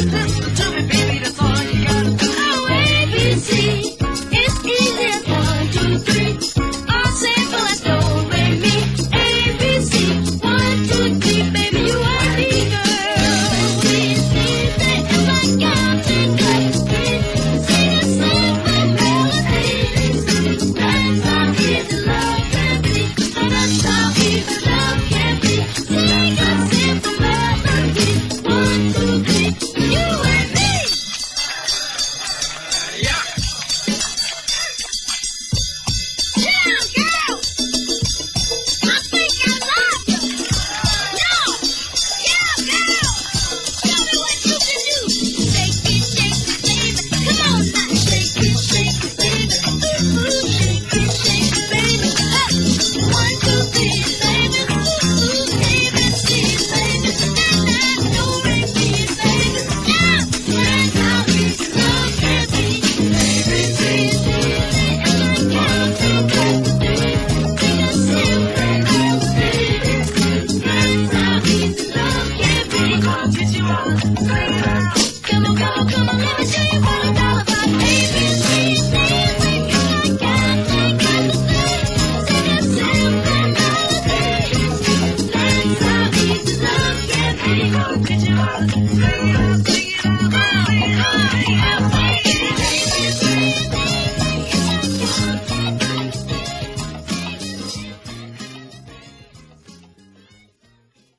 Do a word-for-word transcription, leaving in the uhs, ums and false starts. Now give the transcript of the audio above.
listen to me, baby, that's all you gotta do. Oh, A, B, C, it's easy as one, two, three. All simple as do, re, mi. A, B, C, one, two, three, baby, you are me, girl. It's easy as I got to play. Sing a simple melody. That's how easy love can be. That's how easy love can be. Sing a simple melody. One, two, three, you and me. Yeah. Yeah, girl. I think I love you. No. Yeah, girl. Show me what you can do. Shake it, shake it, baby. Come on now. Shake it, shake it, baby. Ooh, ooh, shake it, shake it, baby. Up. One, two, three, baby. Ooh, ooh, A, B, C, baby. And I know it is, baby. Yeah. That's how easy love can be. A, B, C, D, E, F, G, H, I, J, K, L, M, N, O, P, Q, R, S, T, U, V, W, X, Y, Z. That's how easy love can be. Gonna get you on. Come on, come on, come on, let me show you what it's all about. A, B, C, D, E, F, G, H, I, J, K, L, M, N, O, P, Sing a simple melody. That's how easy love can be. Gonna get you on. Sing it out, sing it out. I, I, I, I, A, B, C,